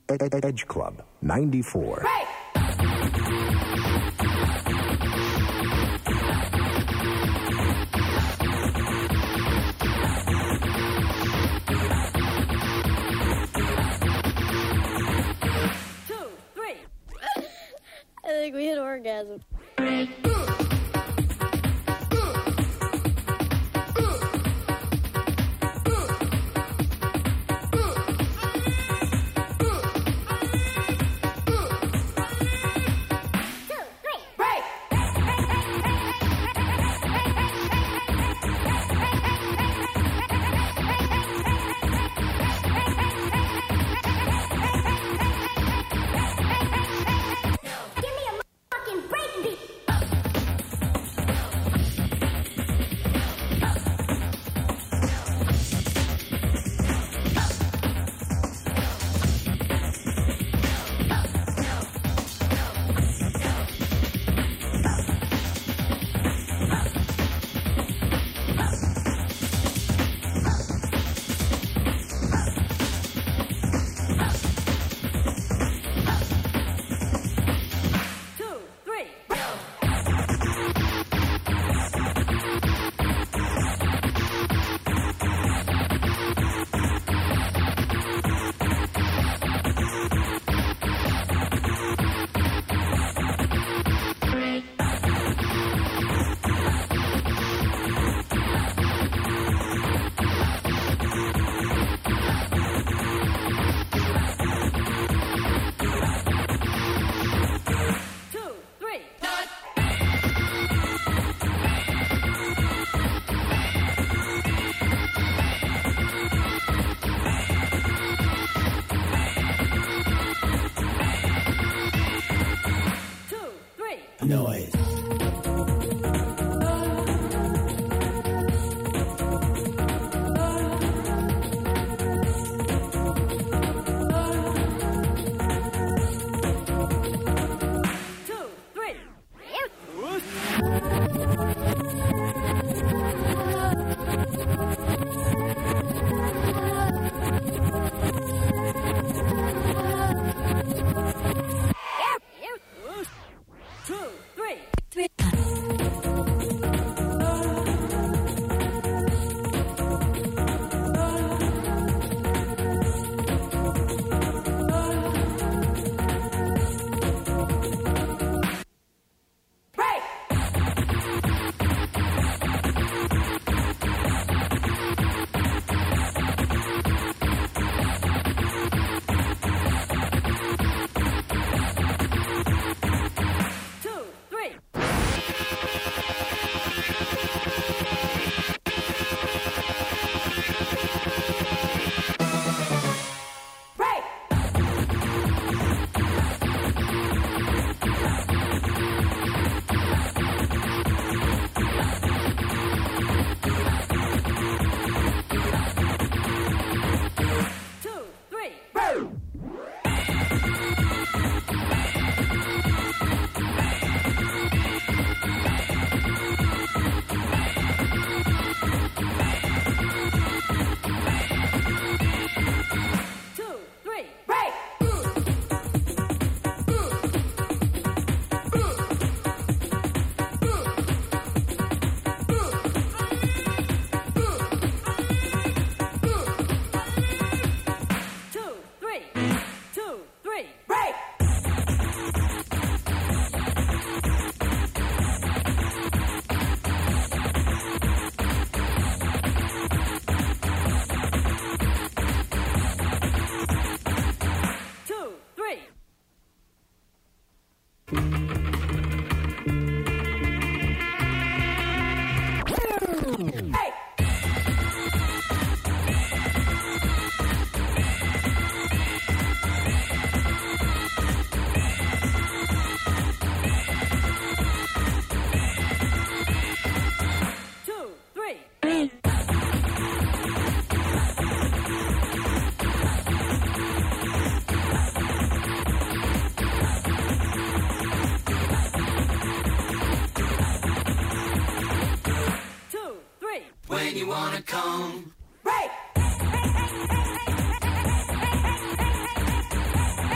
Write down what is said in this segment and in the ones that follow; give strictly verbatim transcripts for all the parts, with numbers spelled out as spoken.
Edge Club ninety-four. Right. I think we hit orgasm. Noise. When you wanna come, right.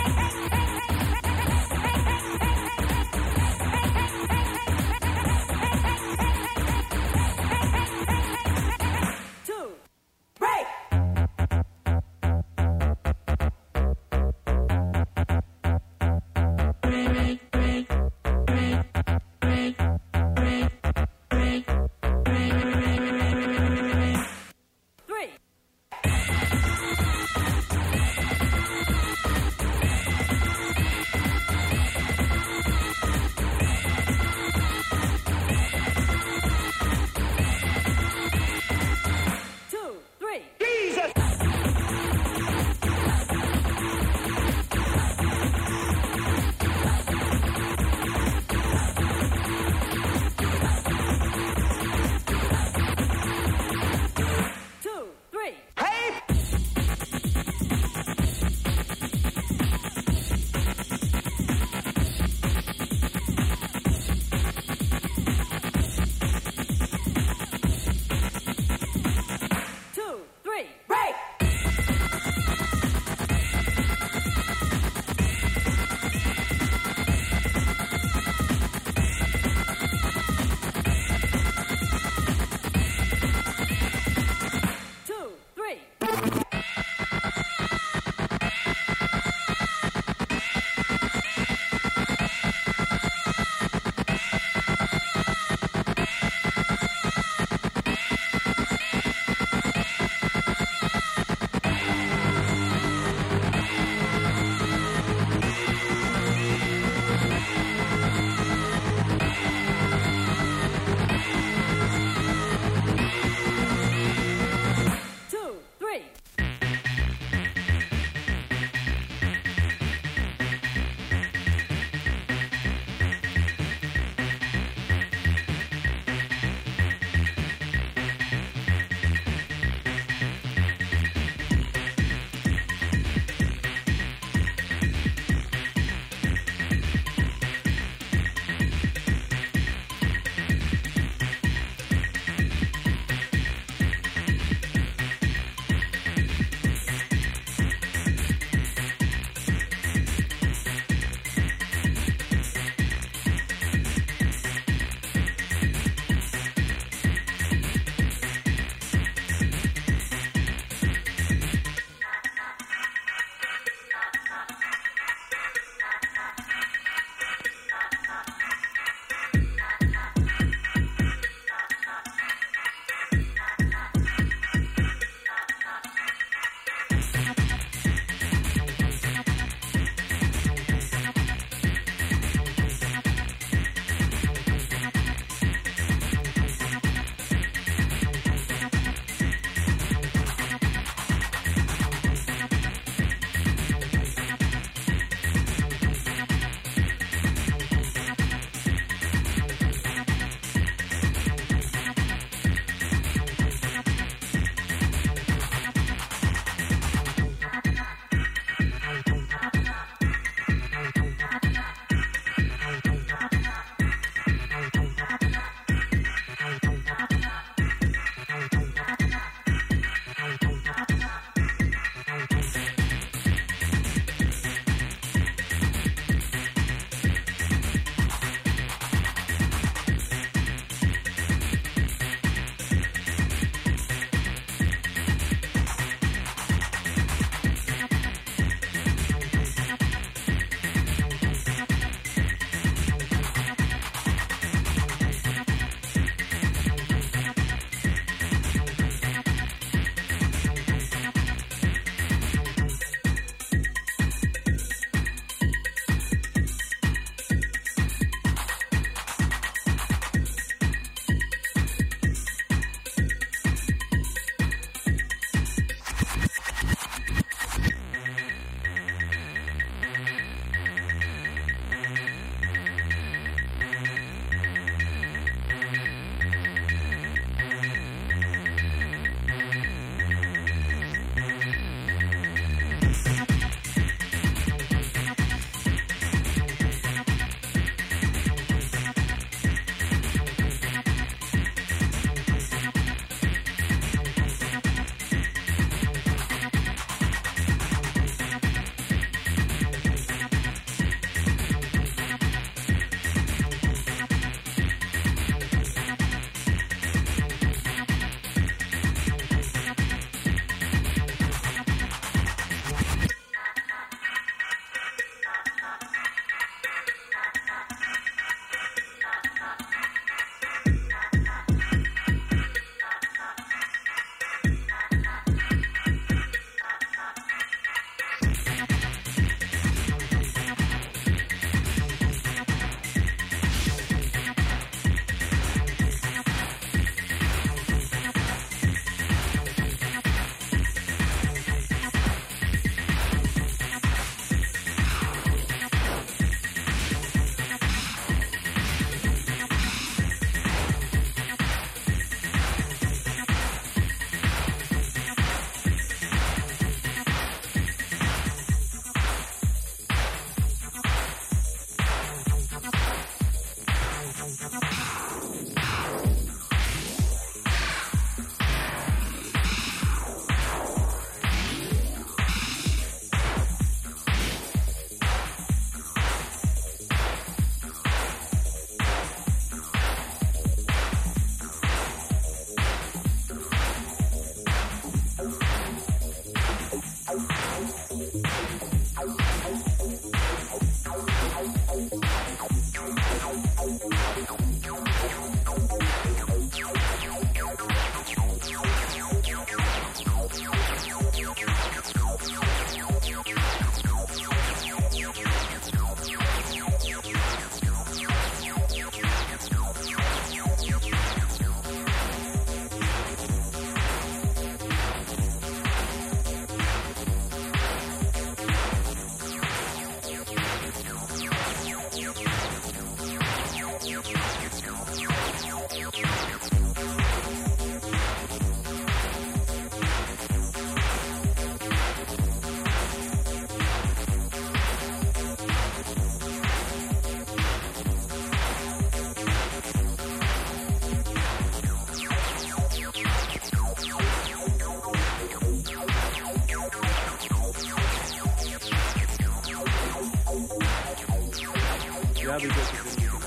Yeah, we good.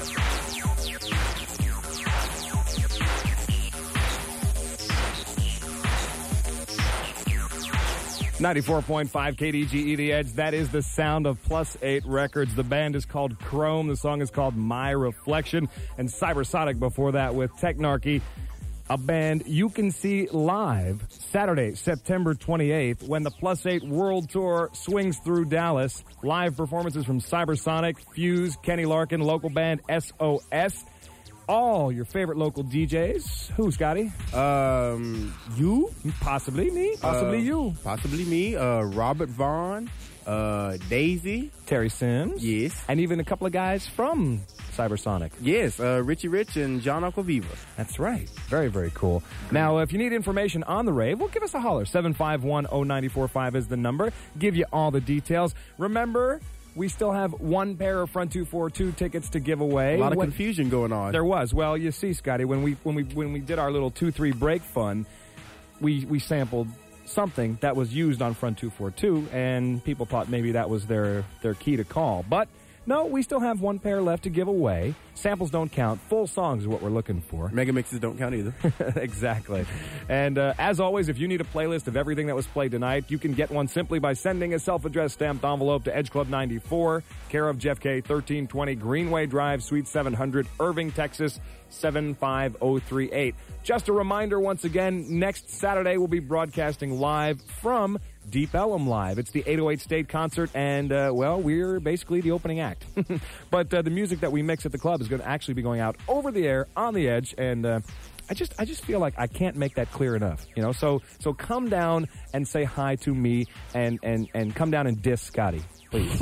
ninety-four point five K D G E The Edge. That is the sound of Plus eight Records. The band is called Chrome. The song is called My Reflection. And Cybersonic before that with Technarchy, a band you can see live Saturday, September twenty-eighth, when the Plus eight World Tour swings through Dallas. Live performances from Cybersonic, Fuse, Kenny Larkin, local band S O S. All your favorite local D Js. Who, Scotty? Um, you? Possibly me. Possibly uh, you. Possibly me. Uh, Robert Vaughn. Uh, Daisy. Terry Sims. Yes. And even a couple of guys from Cybersonic. Yes. Uh, Richie Rich and John Uncle Viva. That's right. Very, very cool. Now, if you need information on the rave, well, give us a holler. seven five one oh nine four five is the number. Give you all the details. Remember, we still have one pair of Front two forty-two tickets to give away. A lot of what, confusion going on. There was. Well, you see, Scotty, when we when we when we did our little two three break fun, we we sampled something that was used on Front two forty-two, and people thought maybe that was their their key to call. But no, we still have one pair left to give away. Samples don't count. Full songs is what we're looking for. Mega mixes don't count either. Exactly. And uh, as always, if you need a playlist of everything that was played tonight, you can get one simply by sending a self-addressed stamped envelope to Edge Club ninety-four, care of Jeff K, thirteen twenty Greenway Drive, Suite seven hundred, Irving, Texas, seven five oh three eight. Just a reminder once again, next Saturday we'll be broadcasting live from Deep Ellum Live. It's the eight oh eight State Concert, and, uh, well, we're basically the opening act. But uh, the music that we mix at the club is going to actually be going out over the air on the Edge, and uh, I just I just feel like I can't make that clear enough, you know? So so come down and say hi to me, and, and, and come down and diss Scotty, please.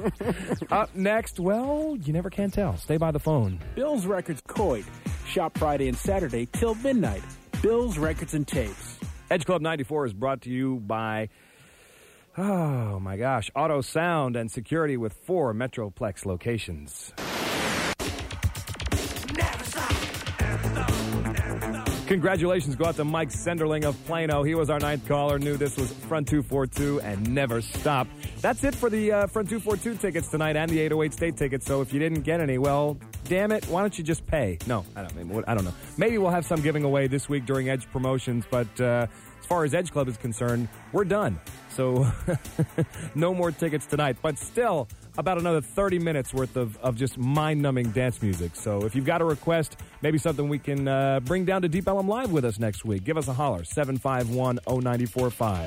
Up next, well, you never can tell. Stay by the phone. Bill's Records Coit. Shop Friday and Saturday till midnight. Bill's Records and Tapes. Edge Club ninety-four is brought to you by... Oh, my gosh. Auto Sound and Security with four Metroplex locations. Never stop. Never stop. Never stop. Congratulations go out to Mike Senderling of Plano. He was our ninth caller, knew this was Front two forty-two and Never Stop. That's it for the uh, Front two forty-two tickets tonight and the eight oh eight State tickets. So if you didn't get any, well, damn it, why don't you just pay? No, I don't, I don't know. Maybe we'll have some giving away this week during Edge promotions, but uh, as far as Edge Club is concerned, we're done. So no more tickets tonight, but still about another thirty minutes worth of, of just mind-numbing dance music. So if you've got a request, maybe something we can uh, bring down to Deep Ellum Live with us next week, give us a holler, seven five one oh nine four five.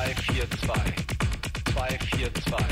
zwei vier zwei. zwei vier zwei.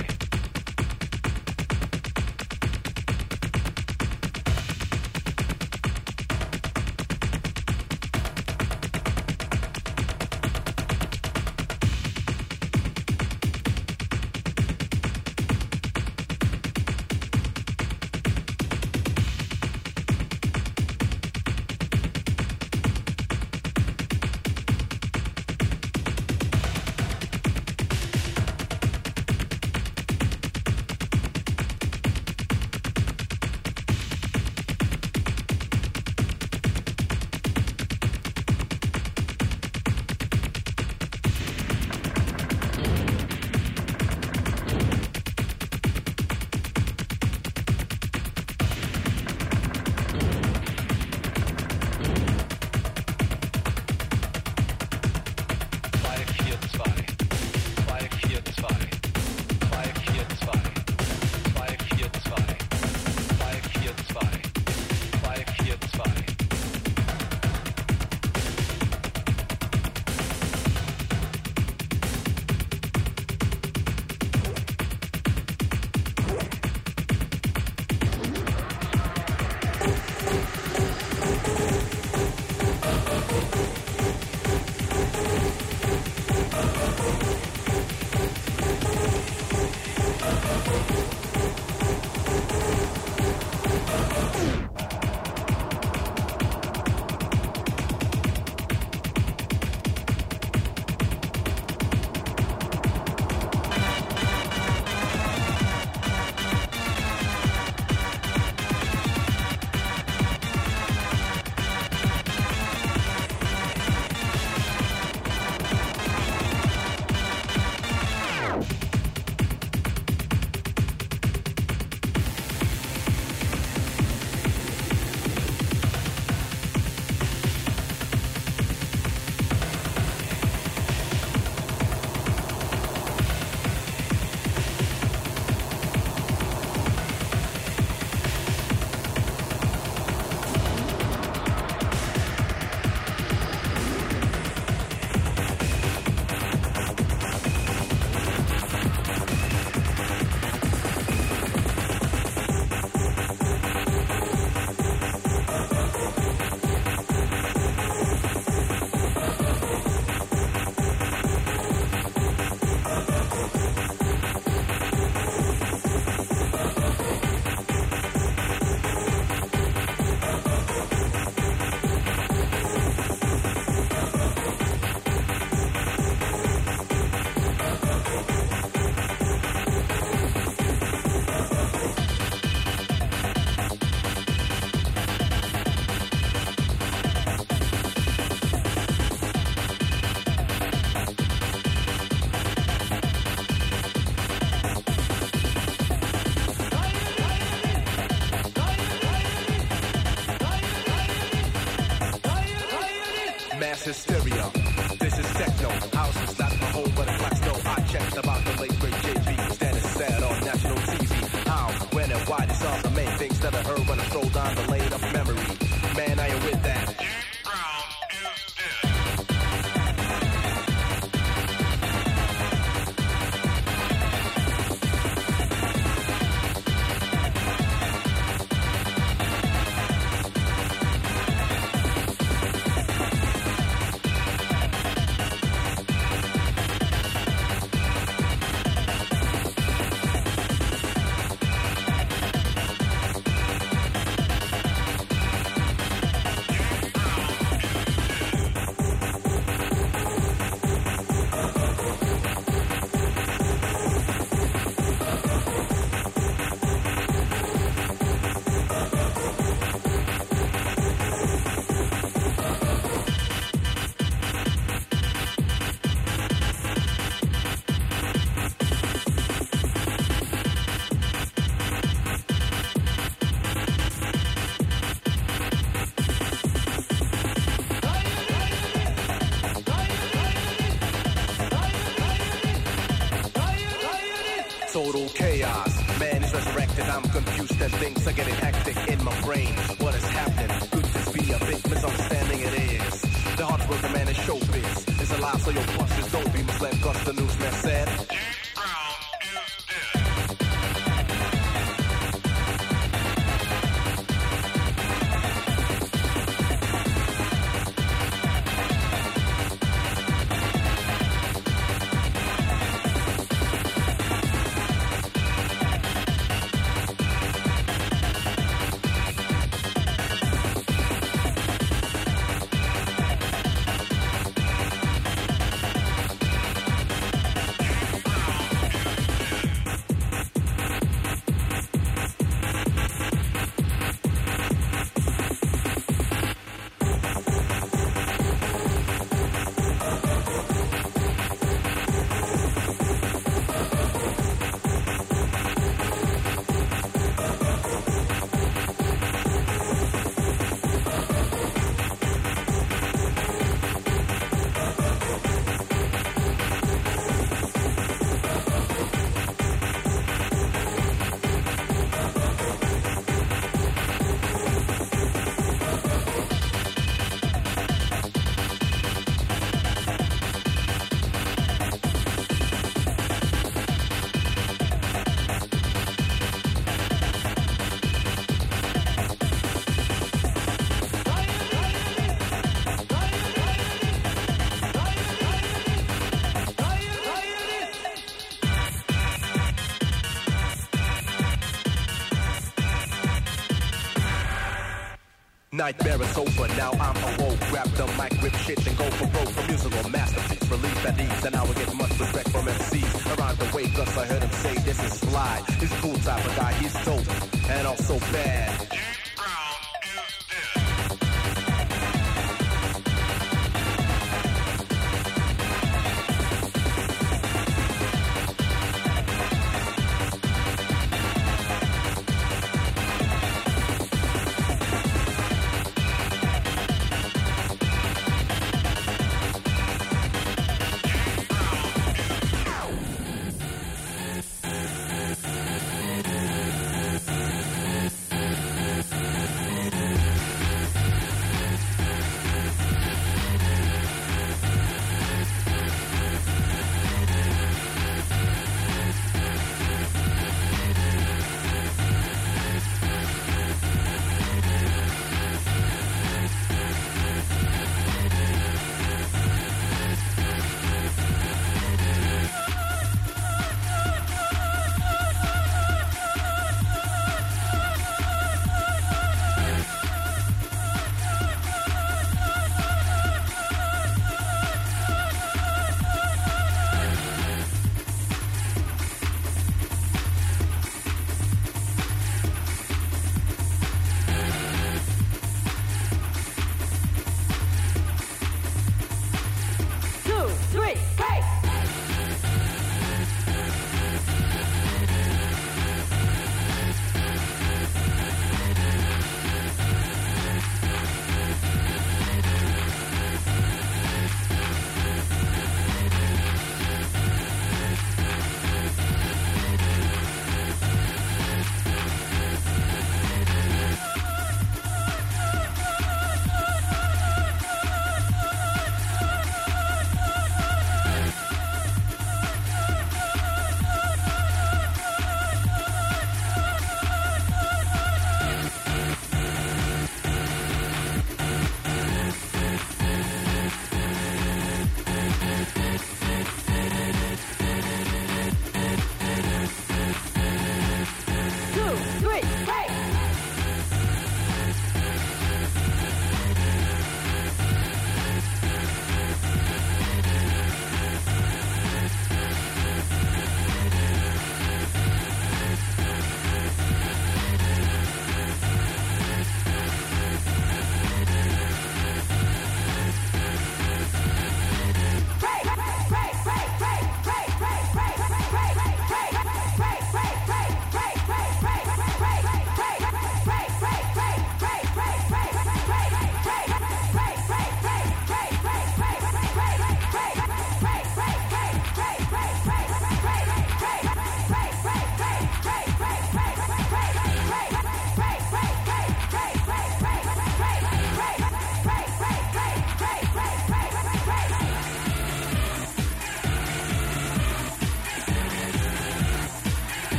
Hysteria. This is techno. House is not my home, but it blacks no. I checked about the late great J B. Standing sad on national T V. How, when, and why? These are the main things that I heard when I strolled down the lane of memory. Man, I am with that. Total chaos, man is resurrected. I'm confused and things are getting hectic in my brain. What is happening? Could this be a big misunderstanding? It is. The hard worker man is showbiz. It's a lie, so your bosses don't be misled, cause the news Nightmare is over, now I'm awoke. Grab the mic, rip shit, and go for broke. A musical masterpiece, relief that needs, and I will get much respect from M Cs around the way. Cause I heard him say this is Sly. He's a cool type of guy, he's dope, and also bad.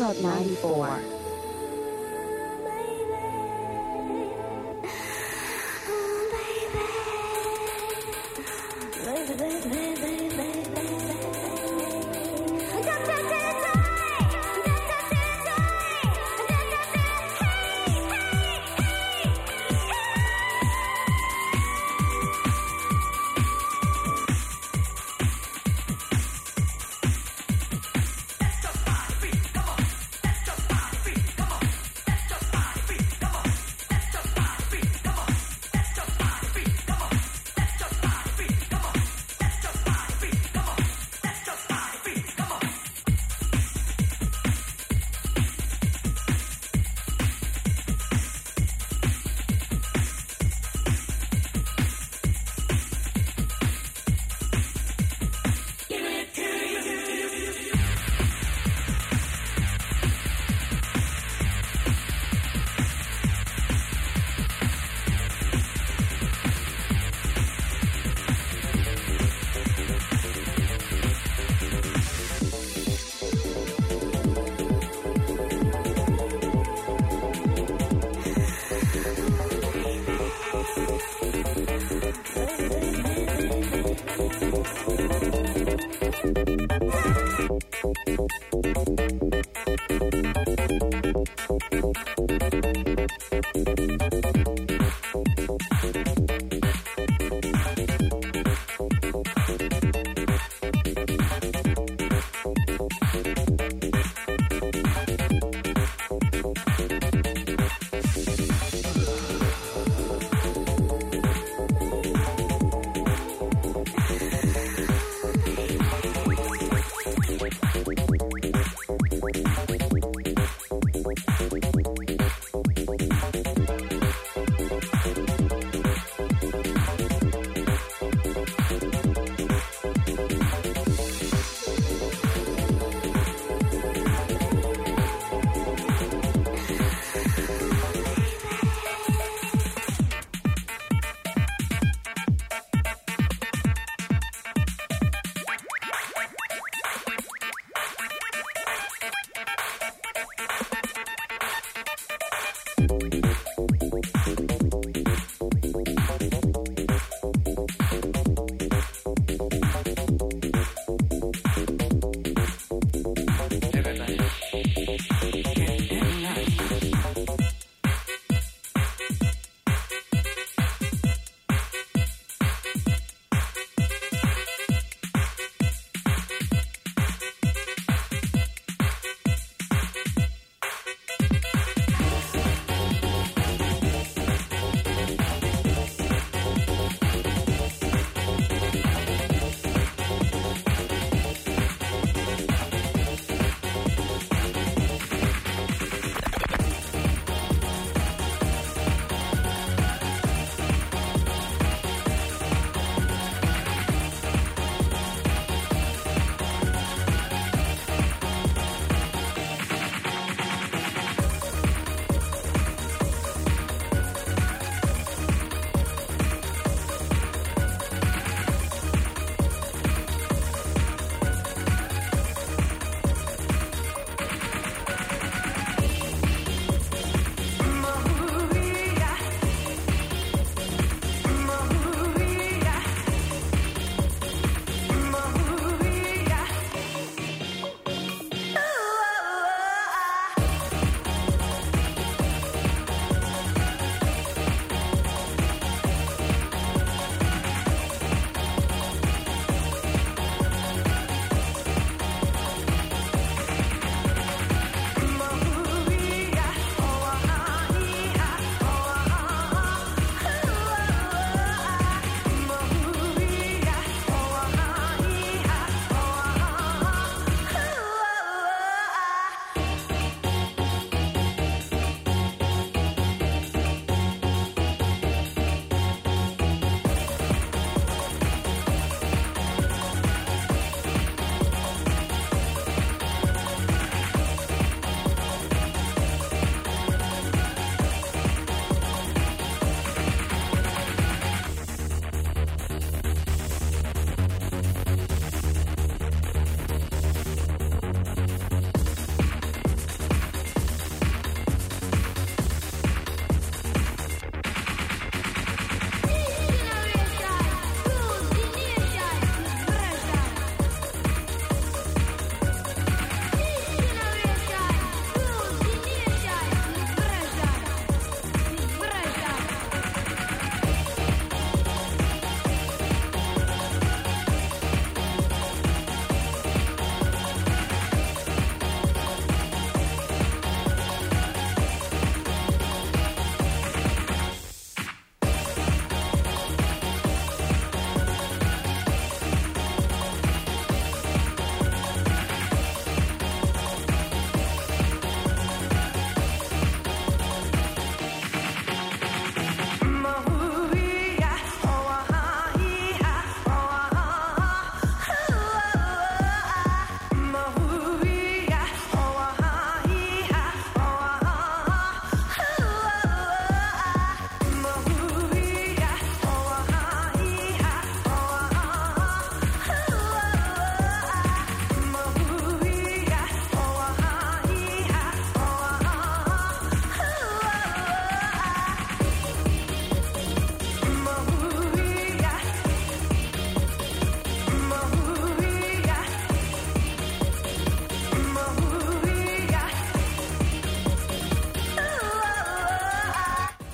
Club ninety-four.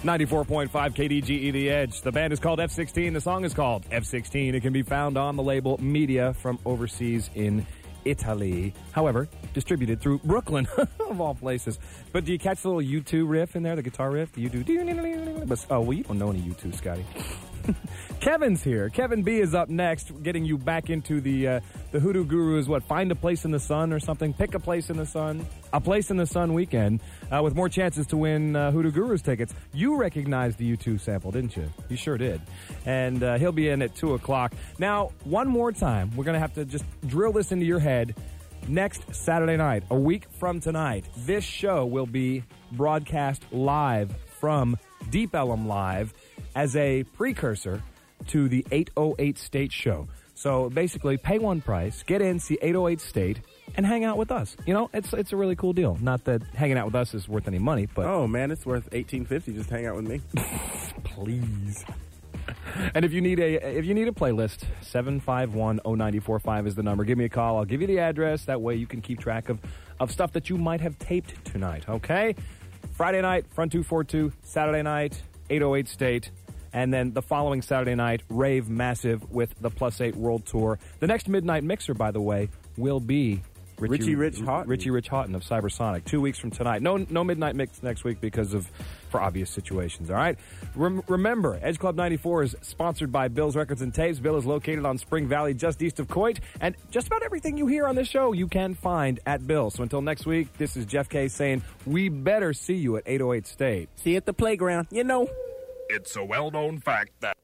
ninety-four point five K D G E The Edge. The band is called F sixteen. The song is called F sixteen. It can be found on the label Media from overseas in Italy. However, distributed through Brooklyn, of all places. But do you catch the little U two riff in there, the guitar riff? Do you do? But, oh, well, you don't know any U two, Scotty. Kevin's here. Kevin B is up next, getting you back into the uh, the Hoodoo Gurus. What? Find a place in the sun or something? Pick a place in the sun. A place in the sun weekend uh, with more chances to win uh, Hoodoo Gurus tickets. You recognized the U two sample, didn't you? You sure did. And uh, he'll be in at two o'clock. Now, one more time, we're going to have to just drill this into your head. Next Saturday night, a week from tonight, this show will be broadcast live from Deep Ellum Live as a precursor to the eight oh eight State show. So basically, pay one price, get in, see eight oh eight State, and hang out with us. You know, it's it's a really cool deal. Not that hanging out with us is worth any money, but oh man, it's worth eighteen fifty. Just hang out with me, please. And if you need a if you need a playlist, seven five one oh nine four five is the number. Give me a call. I'll give you the address. That way you can keep track of, of stuff that you might have taped tonight, okay? Friday night, Front two forty-two. Saturday night, eight oh eight State. And then the following Saturday night, Rave Massive with the Plus eight World Tour. The next Midnight Mixer, by the way, will be Richie, Richie Rich Houghton. Richie Rich Houghton of Cybersonic. Two weeks from tonight. No no Midnight Mix next week because of, for obvious situations, all right? Rem- remember, Edge Club ninety-four is sponsored by Bill's Records and Tapes. Bill is located on Spring Valley, just east of Coit. And just about everything you hear on this show, you can find at Bill's. So until next week, this is Jeff K saying, we better see you at eight oh eight State. See you at the playground, you know. It's a well-known fact that